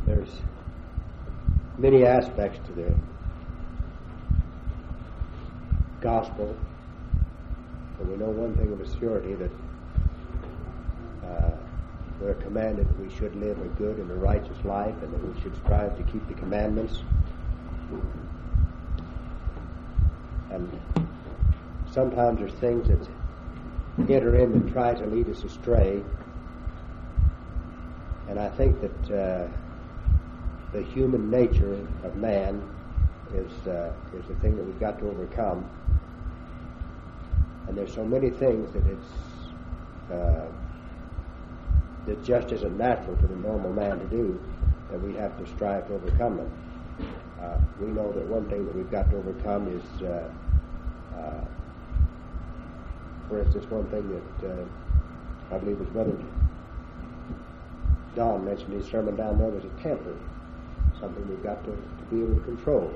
There's many aspects to the gospel, and we know one thing of a surety, that we're commanded we should live a good and a righteous life, and that we should strive to keep the commandments. And sometimes there's things that enter in that try to lead us astray, and I think that the human nature of man is the thing that we've got to overcome. And there's so many things that that just isn't natural to the normal man to do, that we have to strive to overcome them. We know that one thing that we've got to overcome is, for instance, one thing that I believe was Brother Don mentioned in his sermon down there was a temper, something we've got to be able to control.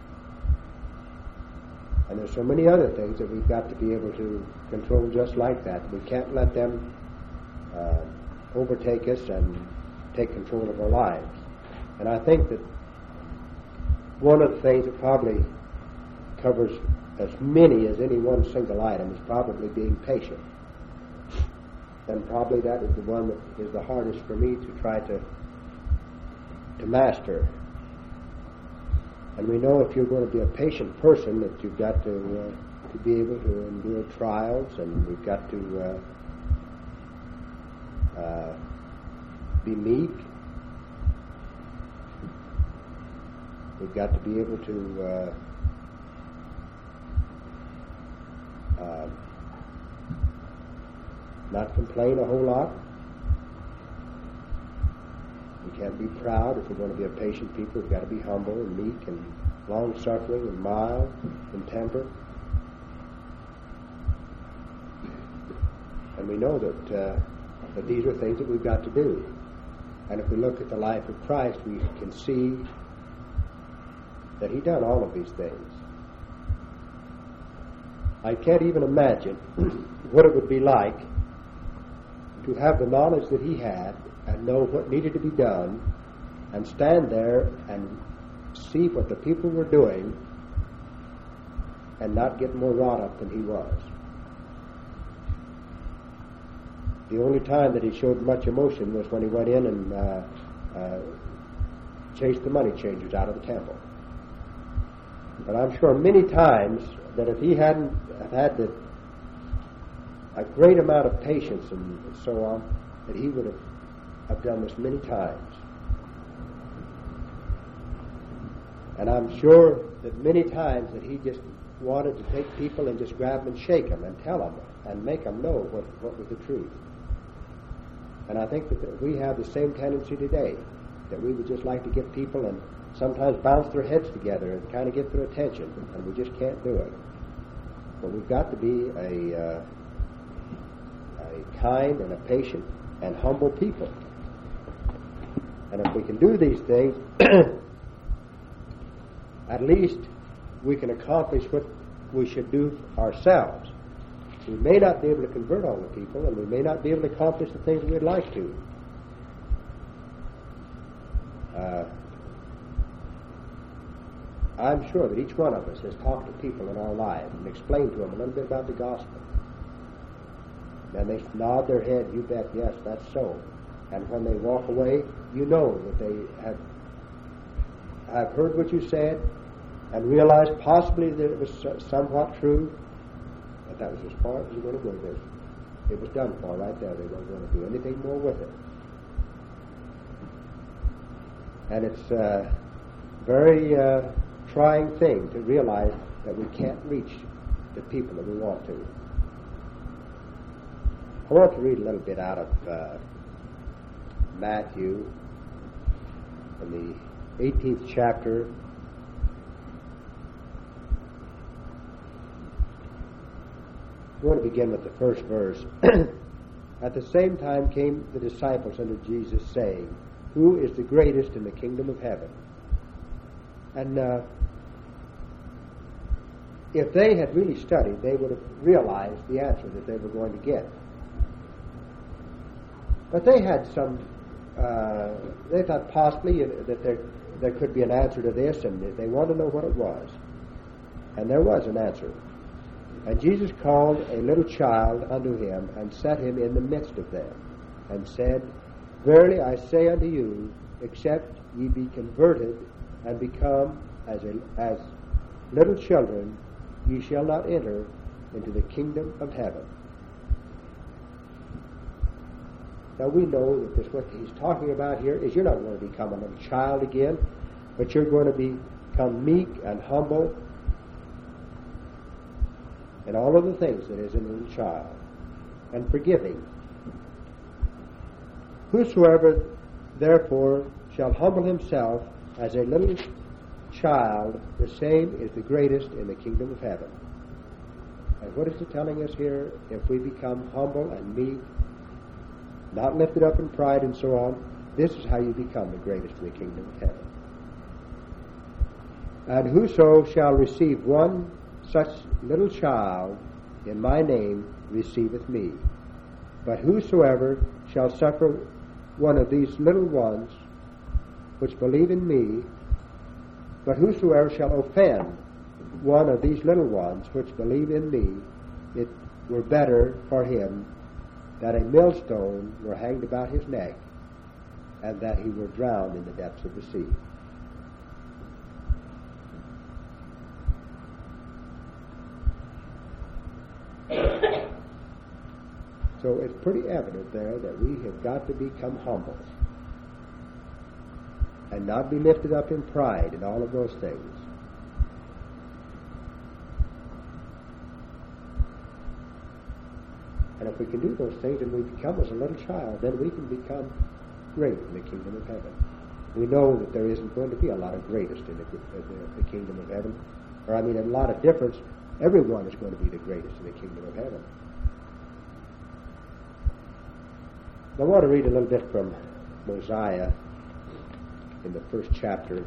And there's so many other things that we've got to be able to control just like that. We can't let them overtake us and take control of our lives. And I think that one of the things that probably covers as many as any one single item is probably being patient. And probably that is the one that is the hardest for me to try to master. And we know if you're going to be a patient person that you've got to be able to endure trials, and we've got to be meek. We've got to be able to not complain a whole lot. We can't be proud. If we're going to be a patient people, we've got to be humble and meek and long-suffering and mild in temper. And we know that these are things that we've got to do. And if we look at the life of Christ, we can see that He done all of these things. I can't even imagine what it would be like to have the knowledge that He had and know what needed to be done, and stand there and see what the people were doing and not get more wrought up than He was. The only time that He showed much emotion was when He went in and chased the money changers out of the temple. But I'm sure many times that if He hadn't had a great amount of patience and so on, that He would have done this many times. And I'm sure that many times that He just wanted to take people and just grab them and shake them and tell them and make them know what was the truth. And I think that we have the same tendency today, that we would just like to get people and sometimes bounce their heads together and kind of get their attention, and we just can't do it. But we've got to be a kind and a patient and humble people. And if we can do these things, at least we can accomplish what we should do ourselves. We may not be able to convert all the people, and we may not be able to accomplish the things we'd like to. I'm sure that each one of us has talked to people in our lives and explained to them a little bit about the gospel. And they nod their head, you bet, yes, that's so. And when they walk away, you know that they have heard what you said and realized possibly that it was somewhat true, but that was as far as you're going to go with it. It was done for right there. They weren't going to do anything more with it. And it's a very trying thing to realize that we can't reach the people that we want to. I want to read a little bit out of Matthew in the 18th chapter. I want to begin with the first verse. At the same time came the disciples unto Jesus, saying, Who is the greatest in the kingdom of heaven? And if they had really studied, they would have realized the answer that they were going to get. But they had some they thought possibly that there could be an answer to this, and they wanted to know what it was. And there was an answer. And Jesus called a little child unto him, and set him in the midst of them, and said, Verily I say unto you, except ye be converted, and become as little children, ye shall not enter into the kingdom of heaven. Now we know that this, what he's talking about here is you're not going to become a little child again, but you're going to become meek and humble and all of the things that is in a little child, and forgiving. Whosoever therefore shall humble himself as a little child, the same is the greatest in the kingdom of heaven. And what is it telling us here? If we become humble and meek, not lifted up in pride and so on, this is how you become the greatest in the kingdom of heaven. And whoso shall receive one such little child in my name receiveth me. But whosoever shall suffer one of these little ones which believe in me, but whosoever shall offend one of these little ones which believe in me, it were better for him that a millstone were hanged about his neck, and that he were drowned in the depths of the sea. So it's pretty evident there that we have got to become humble and not be lifted up in pride and all of those things. And if we can do those things and we become as a little child, then we can become great in the kingdom of heaven. We know that there isn't going to be a lot of greatest in the kingdom of heaven. Or, a lot of difference. Everyone is going to be the greatest in the kingdom of heaven. I want to read a little bit from Mosiah in the first chapter.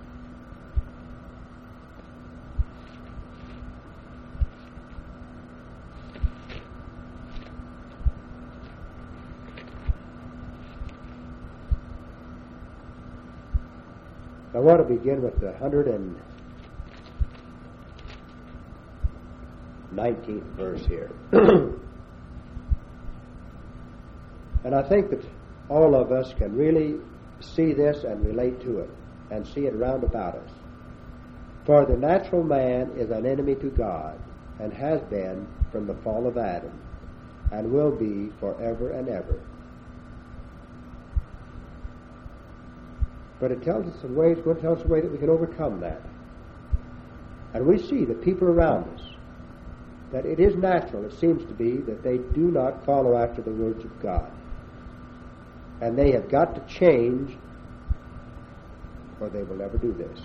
I want to begin with the 119th verse here. And I think that all of us can really see this and relate to it and see it round about us. For the natural man is an enemy to God, and has been from the fall of Adam, and will be forever and ever. But it tells us the way, it's going to tell us the way that we can overcome that. And we see the people around us, that it is natural, it seems to be, that they do not follow after the words of God. And they have got to change, or they will never do this.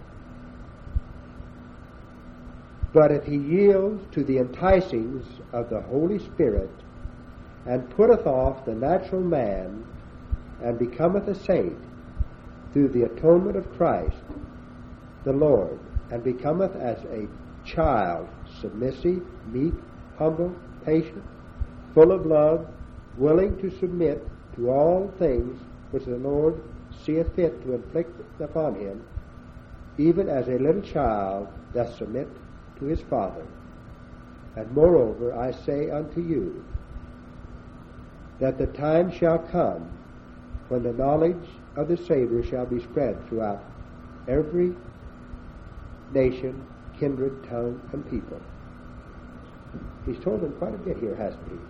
But if he yields to the enticings of the Holy Spirit, and putteth off the natural man, and becometh a saint, through the atonement of Christ, the Lord, and becometh as a child, submissive, meek, humble, patient, full of love, willing to submit to all things which the Lord seeth fit to inflict upon him, even as a little child doth submit to his father. And moreover, I say unto you, that the time shall come when the knowledge of the Savior shall be spread throughout every nation, kindred, tongue, and people. He's told them quite a bit here, hasn't he?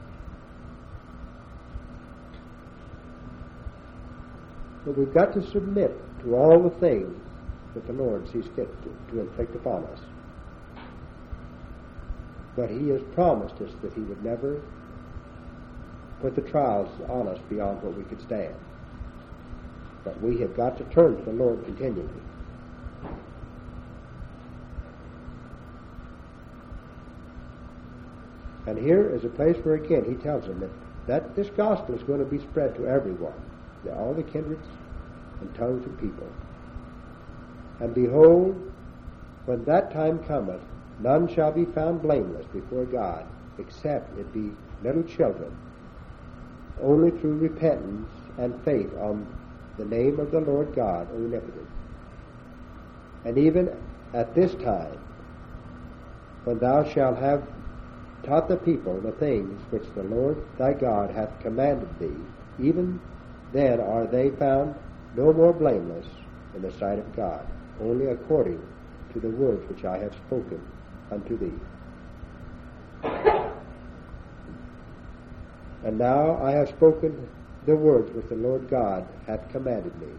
But we've got to submit to all the things that the Lord sees fit to inflict upon us. But he has promised us that he would never put the trials on us beyond what we could stand. But we have got to turn to the Lord continually. And here is a place where, again, he tells them that this gospel is going to be spread to everyone, all the kindreds and tongues and people. And behold, when that time cometh, none shall be found blameless before God, except it be little children, only through repentance and faith on the name of the Lord God omnipotent. And even at this time, when thou shalt have taught the people the things which the Lord thy God hath commanded thee, even then are they found no more blameless in the sight of God, only according to the words which I have spoken unto thee. And now I have spoken the words which the Lord God hath commanded me.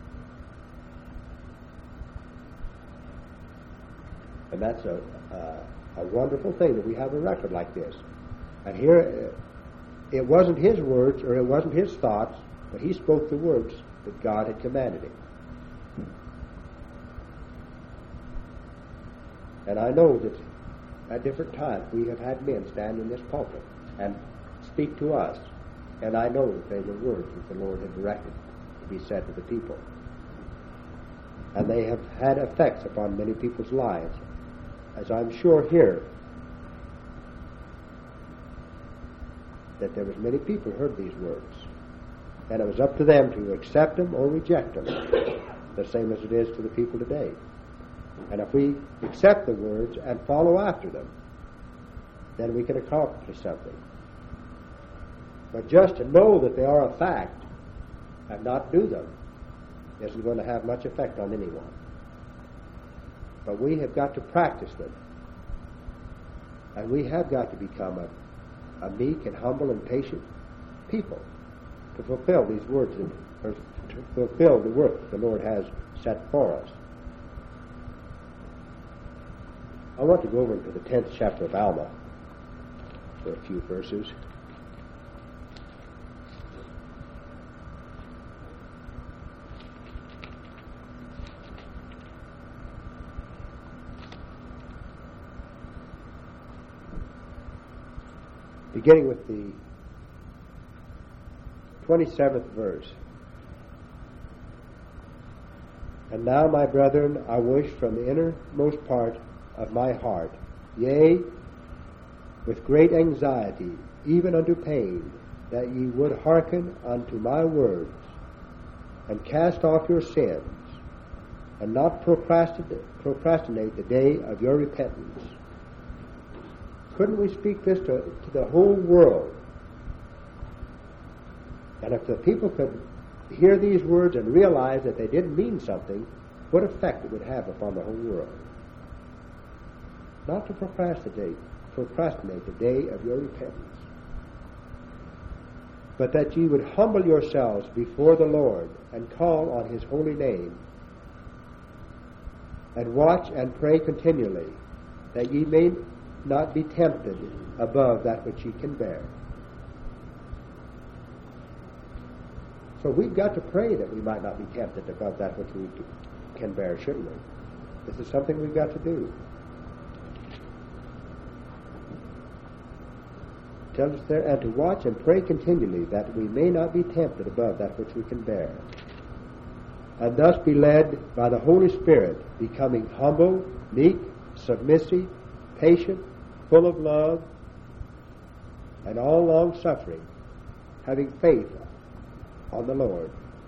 And that's a wonderful thing that we have a record like this. And here, it wasn't his words or it wasn't his thoughts, but he spoke the words that God had commanded him. And I know that at different times we have had men stand in this pulpit and speak to us, and I know that they were words that the Lord had directed to be said to the people. And they have had effects upon many people's lives, as I'm sure here that there was many people who heard these words, and it was up to them to accept them or reject them, the same as it is to the people today. And if we accept the words and follow after them, then we can accomplish something. But just to know that they are a fact and not do them isn't going to have much effect on anyone. But we have got to practice them. And we have got to become a meek and humble and patient people to fulfill these words, or to fulfill the work the Lord has set for us. I want to go over into the 10th chapter of Alma for a few verses. Beginning with the 27th verse. And now, my brethren, I wish from the innermost part of my heart, yea, with great anxiety, even unto pain, that ye would hearken unto my words, and cast off your sins, and not procrastinate the day of your repentance. Couldn't we speak this to the whole world? And if the people could hear these words and realize that they didn't mean something, what effect it would have upon the whole world? Not to procrastinate the day of your repentance, but that ye would humble yourselves before the Lord and call on his holy name, and watch and pray continually, that ye may not be tempted above that which ye can bear. So we've got to pray that we might not be tempted above that which we can bear, shouldn't we? This is something we've got to do. It tells us there, and to watch and pray continually, that we may not be tempted above that which we can bear. And thus be led by the Holy Spirit, becoming humble, meek, submissive, patient, full of love, and all long-suffering, having faith on the Lord,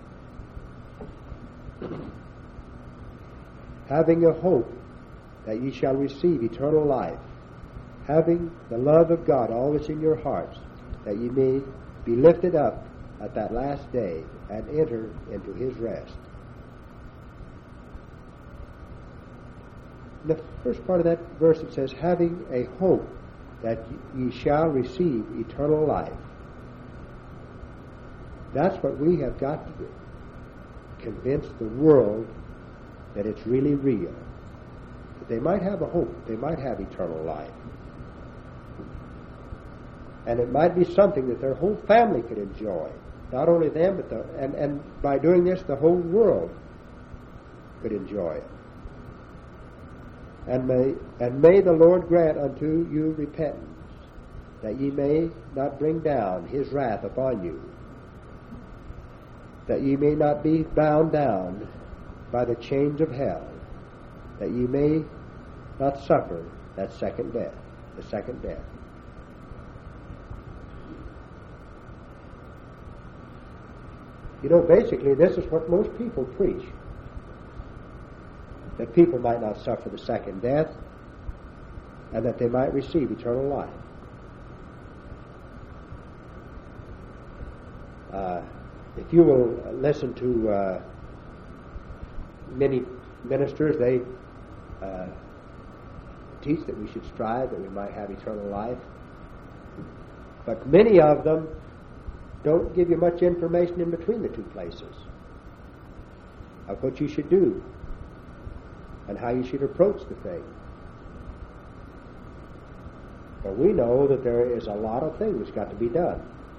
having a hope that ye shall receive eternal life, having the love of God always in your hearts, that ye may be lifted up at that last day and enter into his rest. In the first part of that verse it says, having a hope that ye shall receive eternal life. That's what we have got to do. Convince the world that it's really real. That they might have a hope. They might have eternal life. And it might be something that their whole family could enjoy. Not only them, but and by doing this, the whole world could enjoy it. And may the Lord grant unto you repentance, that ye may not bring down his wrath upon you, that ye may not be bound down by the chains of hell, that ye may not suffer that second death, the second death. You know, basically, this is what most people preach. That people might not suffer the second death, and that they might receive eternal life. If you will listen to many ministers, they teach that we should strive that we might have eternal life. But many of them don't give you much information in between the two places of what you should do and how you should approach the thing. But we know that there is a lot of things got to be done.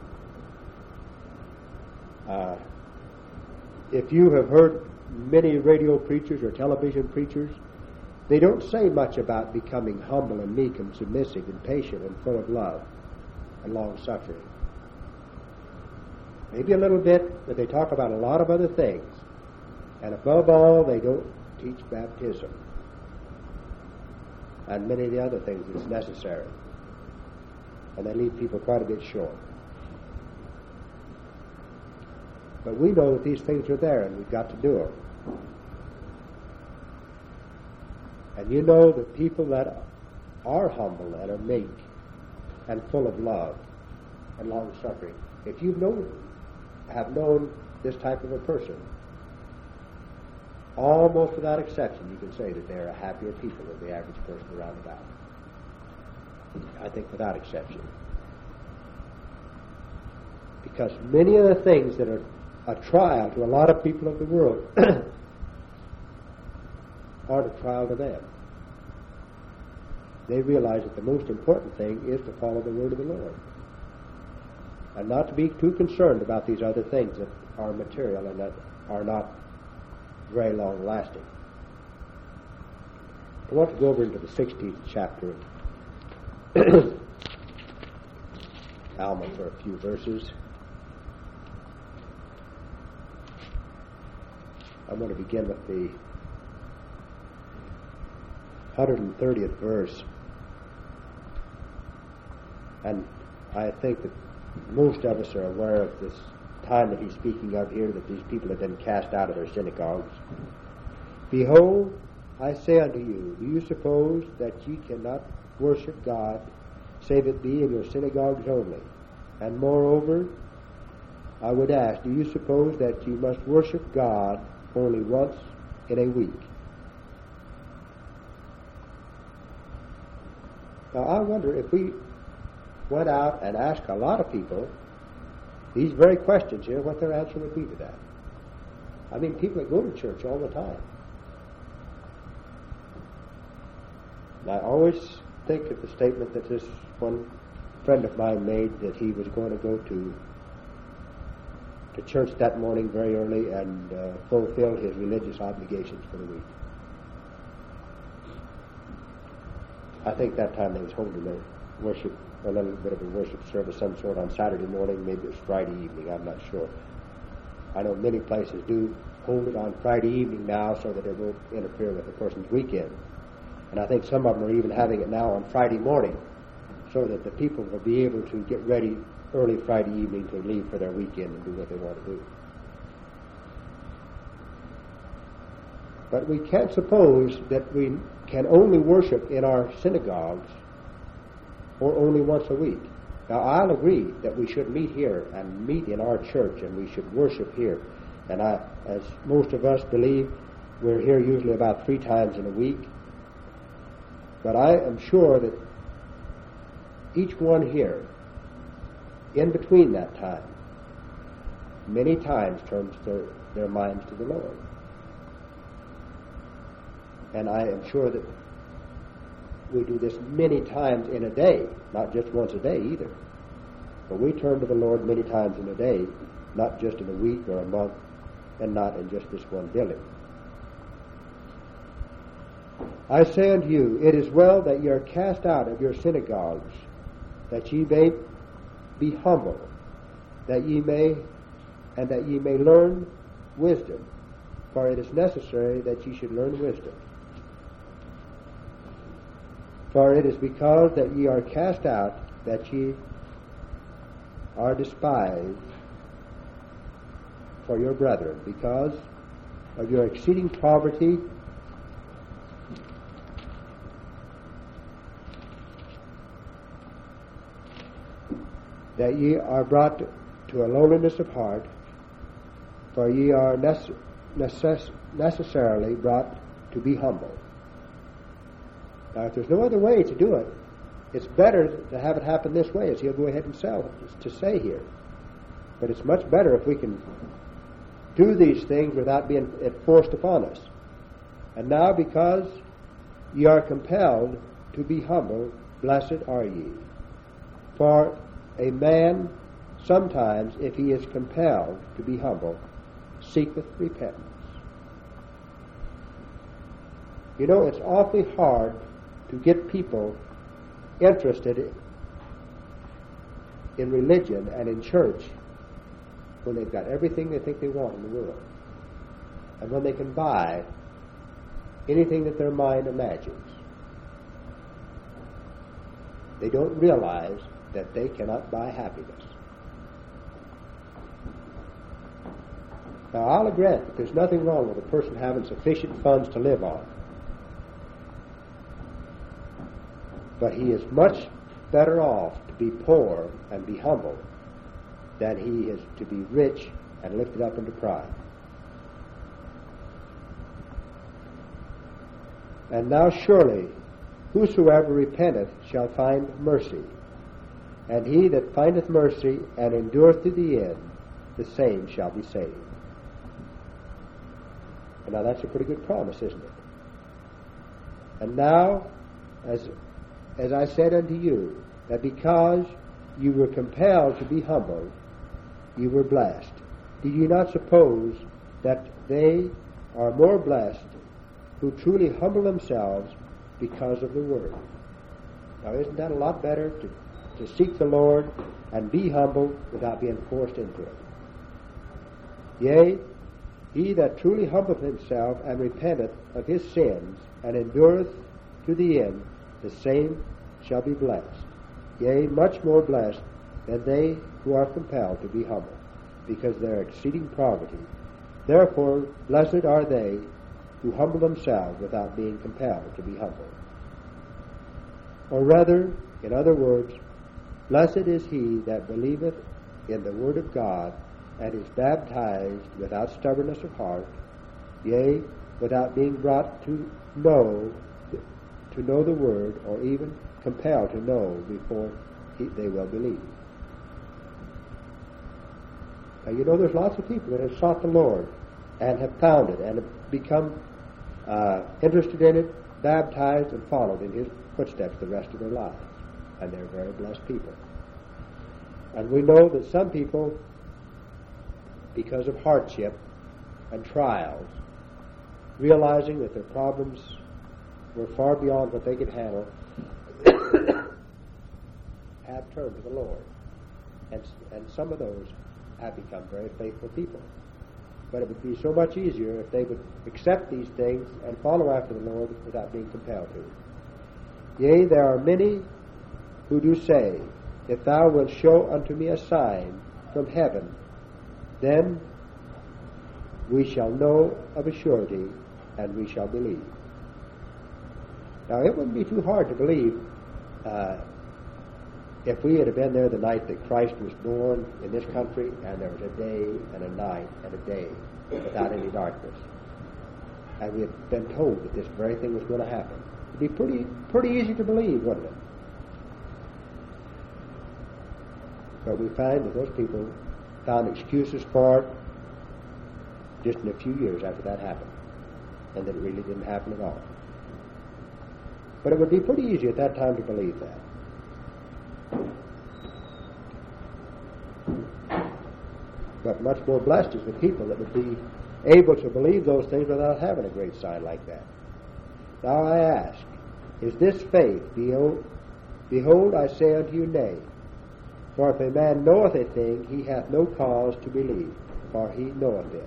If you have heard many radio preachers or television preachers, they don't say much about becoming humble and meek and submissive and patient and full of love and long-suffering. Maybe a little bit, but they talk about a lot of other things. And above all, they don't teach baptism and many of the other things that's necessary. And they leave people quite a bit short. But we know that these things are there and we've got to do them. And you know that people that are humble and are meek and full of love and long-suffering, if you have known this type of a person, almost without exception, you can say that they're a happier people than the average person around about. I think without exception. Because many of the things that are a trial to a lot of people of the world aren't a trial to them. They realize that the most important thing is to follow the word of the Lord and not to be too concerned about these other things that are material and that are not very long lasting. I want to go over into the 16th chapter of Alma for a few verses. I'm going to begin with the 130th verse. And I think that most of us are aware of this time that he's speaking of here, that these people have been cast out of their synagogues. Behold, I say unto you, do you suppose that ye cannot worship God, save it be in your synagogues only? And moreover, I would ask, do you suppose that you must worship God only once in a week? Now, I wonder if we went out and asked a lot of people these very questions here, what their answer would be to that. I mean, people that go to church all the time. And I always think of the statement that this one friend of mine made, that he was going to go to church that morning very early and fulfill his religious obligations for the week. I think that time they was holding a worship, a little bit of a worship service, some sort, on Saturday morning. Maybe it was Friday evening, I'm not sure. I know many places do hold it on Friday evening now so that it won't interfere with a person's weekend. And I think some of them are even having it now on Friday morning so that the people will be able to get ready early Friday evening to leave for their weekend and do what they want to do. But we can't suppose that we can only worship in our synagogues or only once a week. Now, I'll agree that we should meet here and meet in our church and we should worship here. And as most of us believe, we're here usually about 3 times in a week. But I am sure that each one here, in between that time, many times turns their minds to the Lord. And I am sure that we do this many times in a day, not just once a day either. But we turn to the Lord many times in a day, not just in a week or a month, and not in just this one building. I say unto you, it is well that ye are cast out of your synagogues, that ye may be humble, that ye may learn wisdom, for it is necessary that ye should learn wisdom. For it is because that ye are cast out that ye are despised for your brethren, because of your exceeding poverty, that ye are brought to a lowliness of heart, for ye are necessarily brought to be humble. Now, if there's no other way to do it, it's better to have it happen this way, as he'll go ahead himself to say here. But it's much better if we can do these things without being forced upon us. And now, because ye are compelled to be humble, blessed are ye. For a man sometimes, if he is compelled to be humble, seeketh repentance. You know, it's awfully hard to get people interested in religion and in church when they've got everything they think they want in the world, and when they can buy anything that their mind imagines. They don't realize that they cannot buy happiness. Now, I'll grant that there's nothing wrong with a person having sufficient funds to live on. But he is much better off to be poor and be humble than he is to be rich and lifted up into pride. And now surely whosoever repenteth shall find mercy, and he that findeth mercy and endureth to the end, the same shall be saved. And now that's a pretty good promise, isn't it? And now, as I said unto you, that because you were compelled to be humble, you were blessed. Do you not suppose that they are more blessed who truly humble themselves because of the Word? Now, isn't that a lot better to seek the Lord and be humble without being forced into it? Yea, he that truly humbleth himself and repenteth of his sins and endureth to the end, the same shall be blessed. Yea, much more blessed than they who are compelled to be humble, because they are exceeding poverty. Therefore, blessed are they who humble themselves without being compelled to be humble. Or rather, in other words, blessed is he that believeth in the word of God, and is baptized without stubbornness of heart, yea, without being brought to know the word, or even compelled to know before they will believe. Now, you know, there's lots of people that have sought the Lord and have found it and have become interested in it, baptized, and followed in his footsteps the rest of their lives. And they're very blessed people. And we know that some people, because of hardship and trials, realizing that their problems were far beyond what they could handle, have turned to the Lord. And some of those have become very faithful people. But it would be so much easier if they would accept these things and follow after the Lord without being compelled to. Yea, there are many who do say, if thou wilt show unto me a sign from heaven, then we shall know of a surety, and we shall believe. Now, it wouldn't be too hard to believe if we had been there the night that Christ was born in this country, and there was a day and a night and a day without any darkness, and we had been told that this very thing was going to happen. It'd be pretty easy to believe, wouldn't it? But we find that those people found excuses for it just in a few years after that happened, and that it really didn't happen at all. But it would be pretty easy at that time to believe that. But much more blessed is the people that would be able to believe those things without having a great sign like that. Now I ask, is this faith? Behold, I say unto you, nay. For if a man knoweth a thing, he hath no cause to believe, for he knoweth it.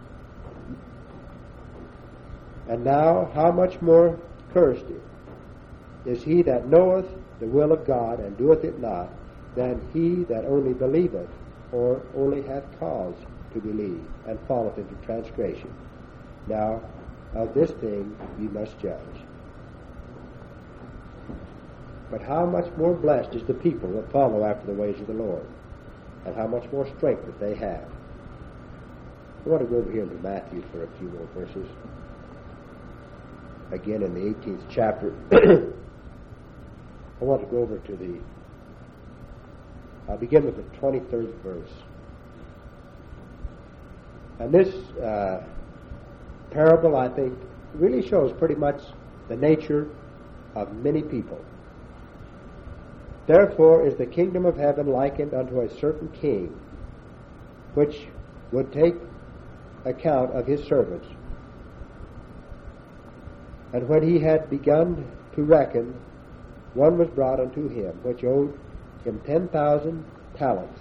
And now, how much more cursed is he that knoweth the will of God, and doeth it not, than he that only believeth, or only hath cause to believe, and falleth into transgression. Now, of this thing ye must judge. But how much more blessed is the people that follow after the ways of the Lord, and how much more strength that they have. I want to go over here into Matthew for a few more verses. Again, in the 18th chapter, I want to go over to I'll begin with the 23rd verse. And this parable, I think, really shows pretty much the nature of many people. Therefore is the kingdom of heaven likened unto a certain king, which would take account of his servants. And when he had begun to reckon, one was brought unto him, which owed him 10,000 talents.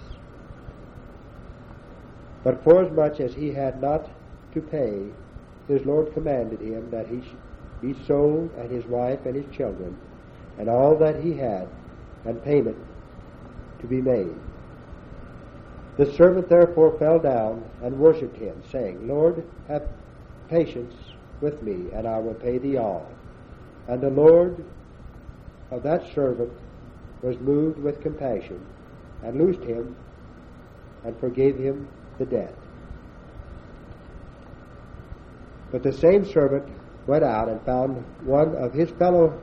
But forasmuch as he had not to pay, his Lord commanded him that he should be sold, and his wife and his children, and all that he had, and payment to be made. The servant therefore fell down and worshipped him, saying, Lord, have patience with me, and I will pay thee all. And the Lord of that servant was moved with compassion, and loosed him, and forgave him the debt. But the same servant went out and found one of his fellow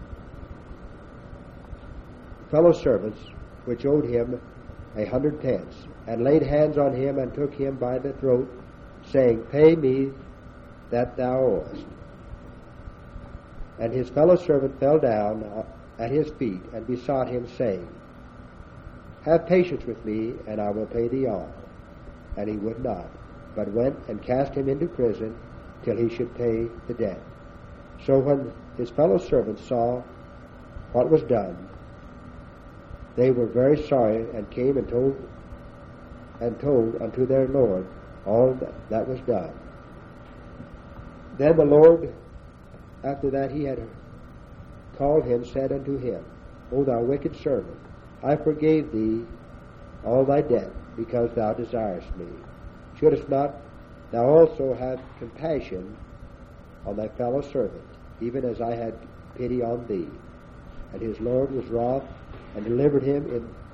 servants, which owed him 100 pence, and laid hands on him, and took him by the throat, saying, Pay me that thou owest. And his fellow servant fell down at his feet, and besought him, saying, Have patience with me, and I will pay thee all. And he would not, but went and cast him into prison till he should pay the debt. So when his fellow servants saw what was done, they were very sorry, and came and told unto their Lord all that was done. Then the Lord, after that he had called him, said unto him, O thou wicked servant, I forgave thee all thy debt, because thou desirest me. Shouldest not thou also have compassion on thy fellow servant, even as I had pity on thee? And his Lord was wroth, and delivered him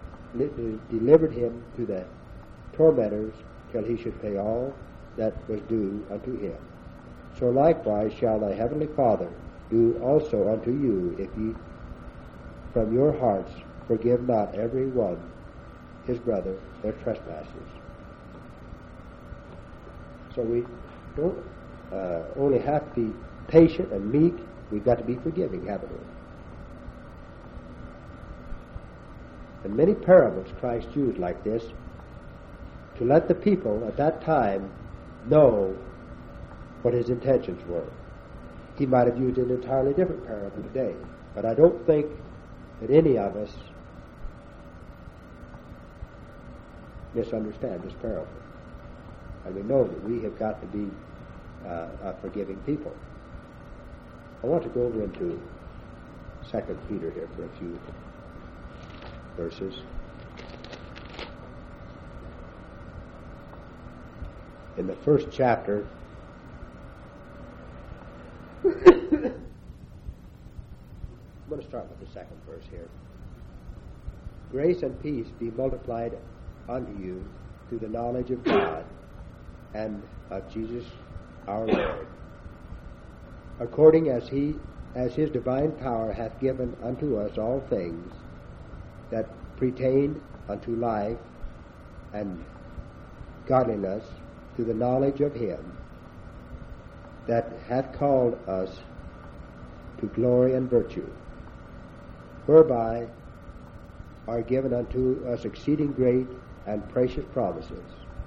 to the tormentors till he should pay all that was due unto him. So likewise shall thy heavenly Father do also unto you, if ye from your hearts forgive not every one his brother their trespasses. So we don't only have to be patient and meek, we've got to be forgiving, haven't we? And many parables Christ used like this to let the people at that time know what his intentions were. He might have used an entirely different parable today, but I don't think that any of us misunderstand this parable. And we know that we have got to be a forgiving people. I want to go over into 2 Peter here for a few verses. In the first chapter, I'm going to start with the second verse here. Grace and peace be multiplied unto you through the knowledge of God and of Jesus our Lord, according as his divine power hath given unto us all things that pertain unto life and godliness, through the knowledge of him that hath called us to glory and virtue, whereby are given unto us exceeding great and precious promises,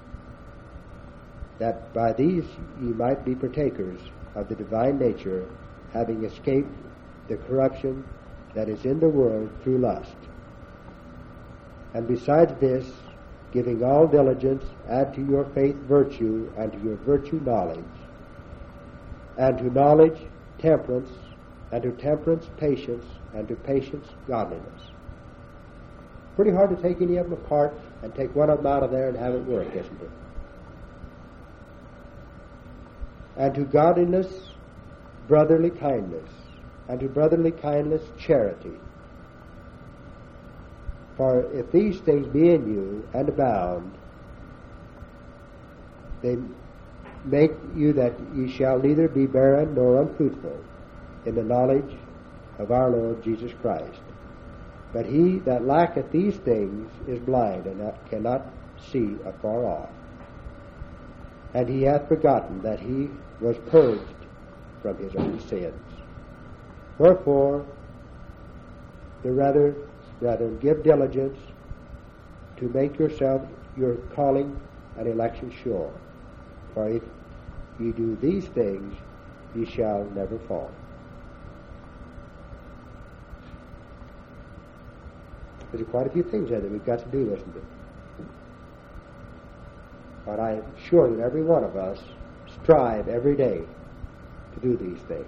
that by these ye might be partakers of the divine nature, having escaped the corruption that is in the world through lust. And besides this, giving all diligence, add to your faith virtue, and to your virtue knowledge, and to knowledge temperance, and to temperance patience, and to patience godliness. Pretty hard to take any of them apart and take one of them out of there and have it work, isn't it? and to godliness brotherly kindness, and to brotherly kindness charity. For if these things be in you and abound, they make you that ye shall neither be barren nor unfruitful in the knowledge of our Lord Jesus Christ. But he that lacketh these things is blind, and cannot see afar off. And he hath forgotten that he was purged from his own sins. Wherefore, the rather, brethren, give diligence to make yourself your calling and election sure. For if ye do these things, ye shall never fall. There's quite a few things there that we've got to do, isn't it? But I'm sure that every one of us strive every day to do these things.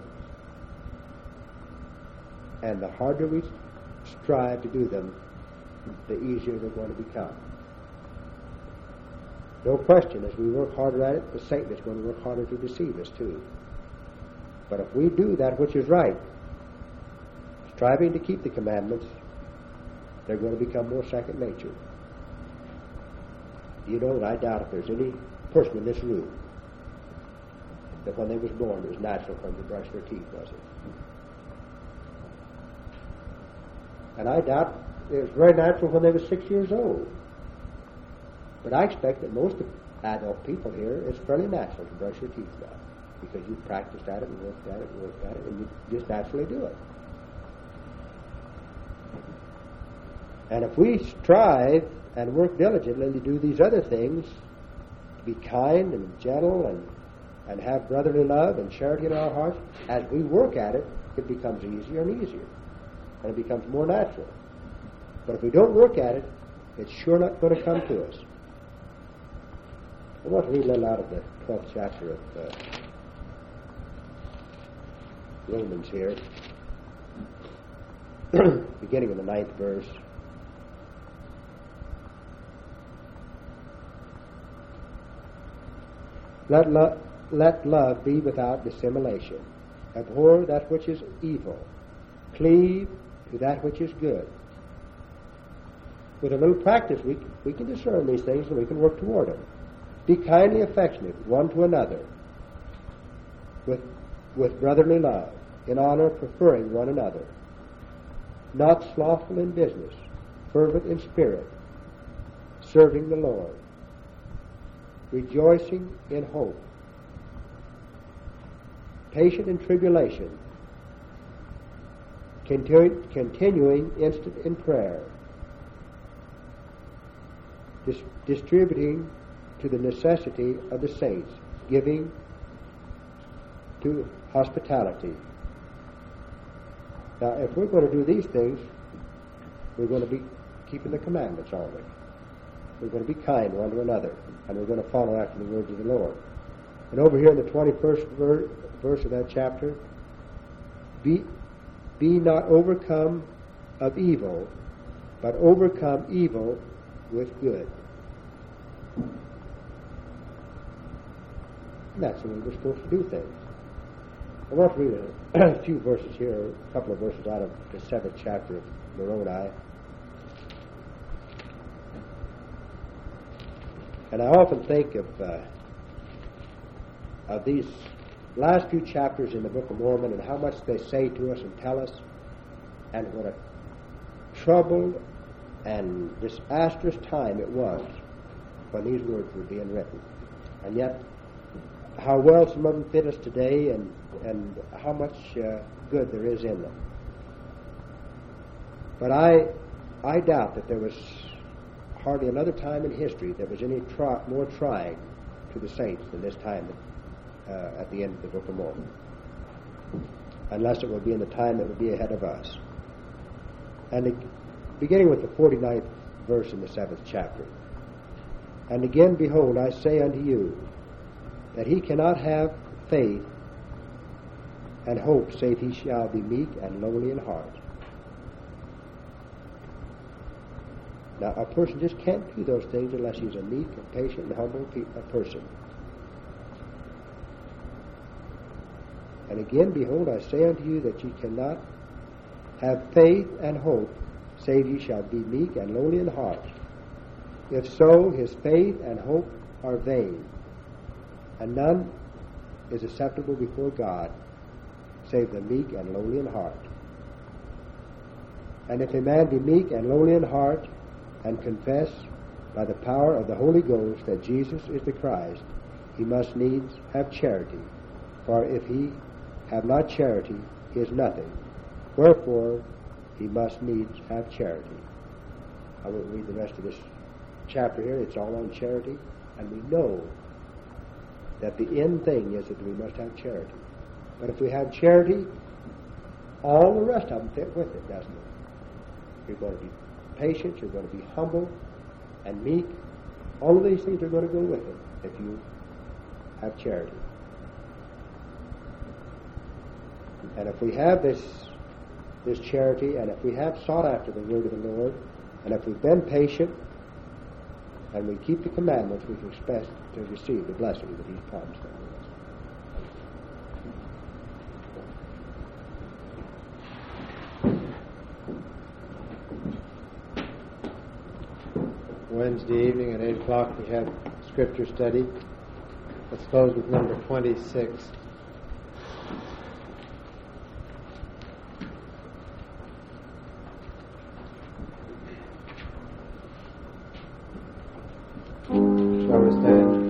And the harder we strive to do them, the easier they're going to become. No question, as we work harder at it, the Satan is going to work harder to deceive us too. But if we do that which is right, striving to keep the commandments, they're going to become more second nature. You know, I doubt if there's any person in this room that when they was born it was natural for them to brush their teeth, was it? And I doubt it was very natural when they were 6 years old. But I expect that most of adult people here, it's fairly natural to brush your teeth now, because you've practiced at it and worked at it and worked at it, and you just naturally do it. And if we strive and work diligently to do these other things, to be kind and gentle and have brotherly love and charity in our hearts, as we work at it, it becomes easier and easier. And it becomes more natural. But if we don't work at it, it's sure not going to come to us. I want to read a little out of the 12th chapter of Romans here, beginning in the 9th verse. Let love be without dissimulation. Abhor that which is evil. Cleave to that which is good. With a little practice, we can discern these things and we can work toward them. Be kindly affectionate one to another, with brotherly love, in honor preferring one another. Not slothful in business, fervent in spirit, serving the Lord, rejoicing in hope, patient in tribulation, continuing instant in prayer, distributing to the necessity of the saints, giving to hospitality. Now, if we're going to do these things, we're going to be keeping the commandments, aren't we? We're going to be kind one to another, and we're going to follow after the words of the Lord. And over here in the 21st verse of that chapter, be not overcome of evil, but overcome evil with good. And that's the way we're supposed to do things. I want to read a few verses here, a couple of verses out of the 7th chapter of Moroni. And I often think of these last few chapters in the Book of Mormon and how much they say to us and tell us, and what a troubled and disastrous time it was when these words were being written. And yet, how well some of them fit us today, and how much good there is in them. But I doubt that there was hardly another time in history that was any more trying to the saints than this time at the end of the Book of Mormon, unless it would be in the time that would be ahead of us. And beginning with the 49th verse in the 7th chapter. And again, behold, I say unto you, that he cannot have faith and hope, save he shall be meek and lowly in heart. Now, a person just can't do those things unless he's a meek and patient and humble person. And again, behold, I say unto you that ye cannot have faith and hope, save ye shall be meek and lowly in heart. If so, his faith and hope are vain, and none is acceptable before God, save the meek and lowly in heart. And if a man be meek and lowly in heart, and confess by the power of the Holy Ghost that Jesus is the Christ, he must needs have charity. For if he have not charity, he is nothing. Wherefore, he must needs have charity. I won't read the rest of this chapter here. It's all on charity. And we know that the end thing is that we must have charity. But if we have charity, all the rest of them fit with it, doesn't it? You're going to be patient, you're going to be humble and meek. All of these things are going to go with it if you have charity. And if we have this charity, and if we have sought after the word of the Lord, and if we've been patient, and we keep the commandments, we can expect to receive the blessing that He's promised us. Wednesday evening at 8 o'clock we have scripture study. Let's close with number 26. Shall we stand?